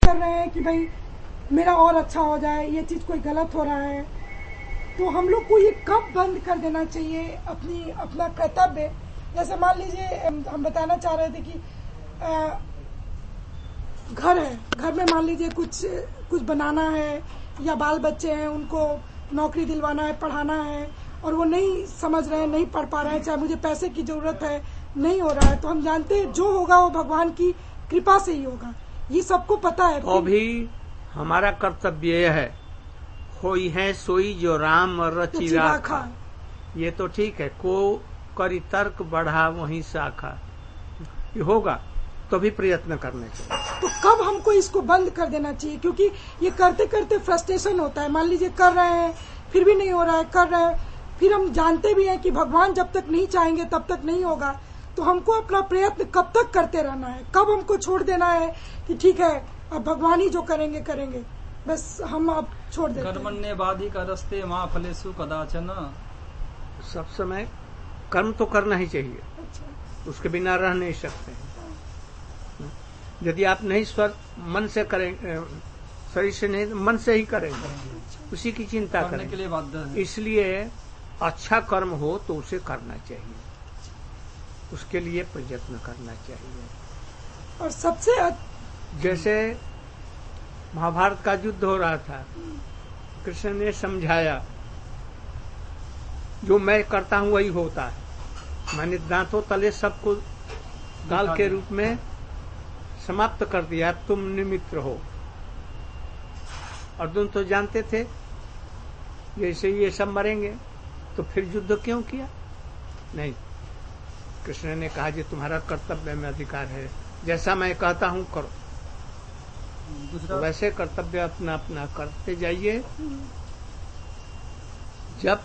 कर रहे हैं कि भाई मेरा और अच्छा हो जाए, ये चीज कोई गलत हो रहा है, तो हम लोग को ये कब बंद कर देना चाहिए अपना कर्तव्य। जैसे मान लीजिए हम बताना चाह रहे थे कि घर है, घर में मान लीजिए कुछ बनाना है, या बाल बच्चे हैं उनको नौकरी दिलवाना है, पढ़ाना है, और वो नहीं समझ रहे हैं, नहीं पढ़ पा रहे हैं, चाहे मुझे पैसे की जरूरत है, नहीं हो रहा है, तो हम जानते हैं जो होगा वो भगवान की कृपा से ही होगा, ये सबको पता है। तो भी हमारा कर्तव्य यह है, होई है सोई जो राम रचि राखा। ये तो ठीक है, को करी तर्क बढ़ा वहीं शाखा, ये होगा तो भी प्रयत्न करने चाहिए। तो कब हमको इसको बंद कर देना चाहिए, क्योंकि ये करते करते फ्रस्ट्रेशन होता है। मान लीजिए कर रहे हैं फिर भी नहीं हो रहा है, कर रहे हैं फिर हम जानते भी हैं कि भगवान जब तक नहीं चाहेंगे तब तक नहीं होगा, तो हमको अपना प्रयत्न कब तक करते रहना है, कब हमको छोड़ देना है कि ठीक है अब भगवान ही जो करेंगे करेंगे, बस हम अब छोड़ देते हैं। कर्मण्ये बाधिकारस्ते मां फलेषु कदाचन। सब समय कर्म तो करना ही चाहिए, उसके बिना रह नहीं सकते हैं। यदि आप नहीं मन से करेंगे, शरीर से नहीं, मन से ही करेंगे, उसी की चिंता करने के लिए बाध्य है। इसलिए अच्छा कर्म हो तो उसे करना चाहिए, उसके लिए प्रयत्न करना चाहिए। और सबसे जैसे महाभारत का युद्ध हो रहा था, कृष्ण ने समझाया जो मैं करता हूं वही होता है, मैंने दांतों तले सबको गाल के रूप में समाप्त कर दिया, तुम निमित्त हो। अर्जुन तो जानते थे जैसे ये सब मरेंगे, तो फिर युद्ध क्यों किया? नहीं, कृष्ण ने कहा कि तुम्हारा कर्तव्य में अधिकार है, जैसा मैं कहता हूं करो, तो वैसे कर्तव्य अपना अपना करते जाइए। जब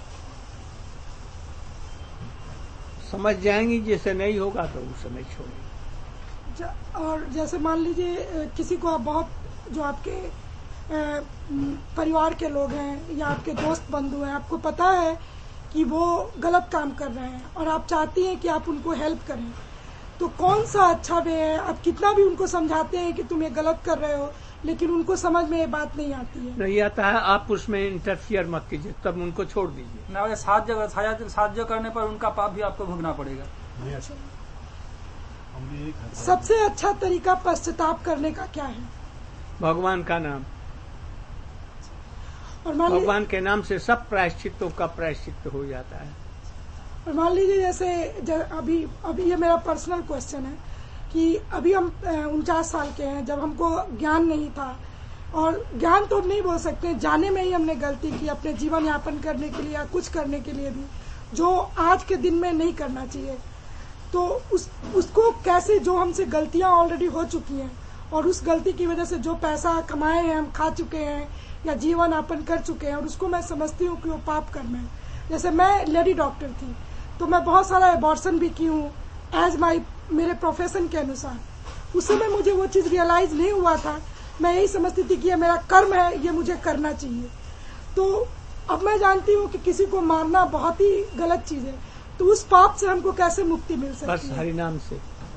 समझ जाएंगी जैसे नहीं होगा तो उस समय छोड़िए। और जैसे मान लीजिए किसी को आप बहुत, जो आपके परिवार के लोग हैं या आपके दोस्त बंधु हैं, आपको पता है कि वो गलत काम कर रहे हैं और आप चाहती हैं कि आप उनको हेल्प करें, तो कौन सा अच्छा वे है? आप कितना भी उनको समझाते हैं कि तुम ये गलत कर रहे हो, लेकिन उनको समझ में ये बात नहीं आती है, नहीं आता है, आप उसमें इंटरफियर मत कीजिए, तब उनको छोड़ दीजिए। ना साध्य करने पर उनका पाप भी आपको भोगना पड़ेगा। सबसे अच्छा तरीका पश्चाताप करने का क्या है? भगवान का नाम, और भगवान के नाम से सब प्रायश्चितों का प्रायश्चित हो जाता है। और मान लीजिए जैसे अभी ये मेरा पर्सनल क्वेश्चन है कि अभी हम 49 साल के हैं, जब हमको ज्ञान नहीं था, और ज्ञान तो नहीं बोल सकते, जाने में ही हमने गलती की अपने जीवन यापन करने के लिए या कुछ करने के लिए भी, जो आज के दिन में नहीं करना चाहिए, तो उसको कैसे, जो हमसे गलतियां ऑलरेडी हो चुकी हैं और उस गलती की वजह से जो पैसा कमाए हैं हम खा चुके हैं या जीवन यापन कर चुके हैं, और उसको मैं समझती हूँ कि वो पाप कर्म है। जैसे मैं लेडी डॉक्टर थी तो मैं बहुत सारा एबॉर्शन भी की हूँ एज मेरे प्रोफेशन के अनुसार। उस समय मुझे वो चीज रियलाइज नहीं हुआ था, मैं यही समझती थी कि ये मेरा कर्म है, ये मुझे करना चाहिए। तो अब मैं जानती हूँ कि किसी को मारना बहुत ही गलत चीज है, तो उस पाप से हमको कैसे मुक्ति मिल सकती है? बस हरि नाम से,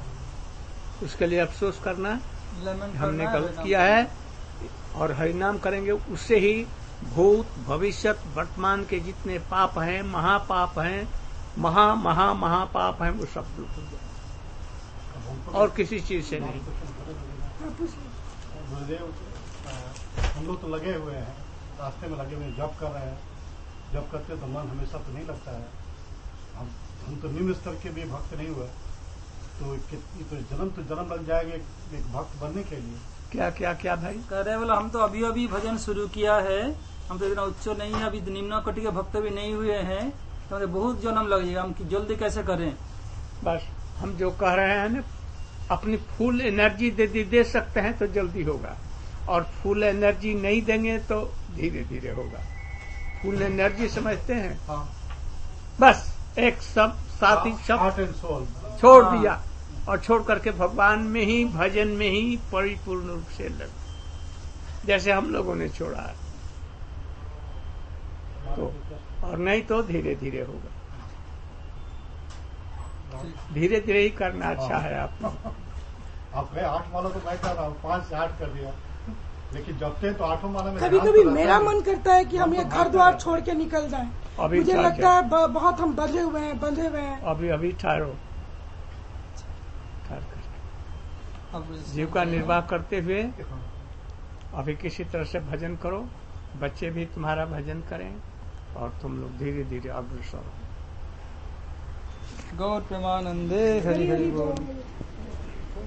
उसके लिए अफसोस करना हमने गलत किया है, और हरि नाम करेंगे, उससे ही भूत भविष्य वर्तमान के जितने पाप हैं, महापाप हैं, महापाप हैं, वो सब दूर हो जाए, और किसी चीज से नहीं। गुरुदेव, हम लोग तो लगे हुए हैं, रास्ते में लगे हुए हैं, जॉब कर रहे हैं, जॉब करते तो मन हमेशा तो नहीं लगता है। हम तो निम्न स्तर के भी भक्त नहीं हुए, तो जन्म लग जाएगा एक भक्त बनने के लिए। क्या क्या क्या भाई कह रहे बोला, हम तो अभी भजन शुरू किया है, हम तो इतना उच्च नहीं है, अभी निम्न कोटि के भक्त भी नहीं हुए हैं, तो बहुत जन्म लग जाएगा, हम जल्दी कैसे करें? बस हम जो कह रहे हैं ना, अपनी फुल एनर्जी दे सकते हैं तो जल्दी होगा, और फुल एनर्जी नहीं देंगे तो धीरे धीरे होगा। फुल एनर्जी समझते हैं? हाँ। बस एक सब साथ ही सब छोड़ दिया, और छोड़ करके भगवान में ही, भजन में ही परिपूर्ण रूप से लग, जैसे हम लोगों ने छोड़ा है, तो और नहीं तो धीरे धीरे होगा। धीरे धीरे ही करना अच्छा है। आप गए 8 वाला तो मैं कर रहा हूँ, 5 से 8 कर दिया, लेकिन जपते हैं तो आठों माला में कभी ध्यान कभी तो रहता मेरा है। मन करता है कि हम ये घर द्वार छोड़ के निकल जाएं। अभी मुझे चल लगता है बहुत हम बंधे हुए हैं। अभी ठहरो, ठहर कर जीव का निर्वाह करते हुए अभी किसी तरह से भजन करो, बच्चे भी तुम्हारा भजन करें और तुम लोग धीरे धीरे अग्रसर हो। गौर प्रेमानंदे हरि हरि बोल।